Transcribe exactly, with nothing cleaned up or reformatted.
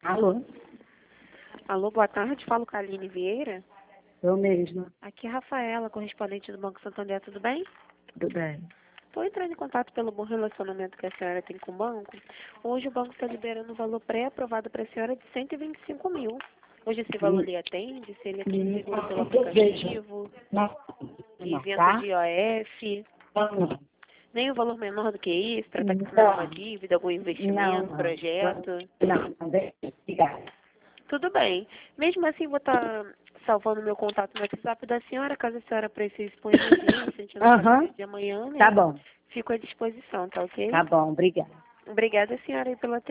Alô? Alô, boa tarde. Falo com a Aline Vieira. Eu mesma. Aqui é a Rafaela, correspondente do Banco Santander, tudo bem? Tudo bem. Estou entrando em contato pelo bom relacionamento que a senhora tem com o banco. Hoje o banco está liberando um valor pré-aprovado para a senhora de cento e vinte e cinco mil. Hoje esse valor lhe atende? Se ele aqui Hum, seguro pelo o que eu vejo? aplicativo, Não, não, isento tá? de I O F, Não, não. nem o valor menor do que isso, para estar quitando alguma Não, dívida, algum não, investimento, não. projeto. Não, não, deixa eu ligar. Tudo bem. Mesmo assim, vou estar salvando meu contato no WhatsApp da senhora, caso a senhora precise por emergência, a gente não sabe o Aham, dia de amanhã, tá né? bom. Fico à disposição, tá ok? Tá bom, obrigada. Obrigada, senhora, aí pelo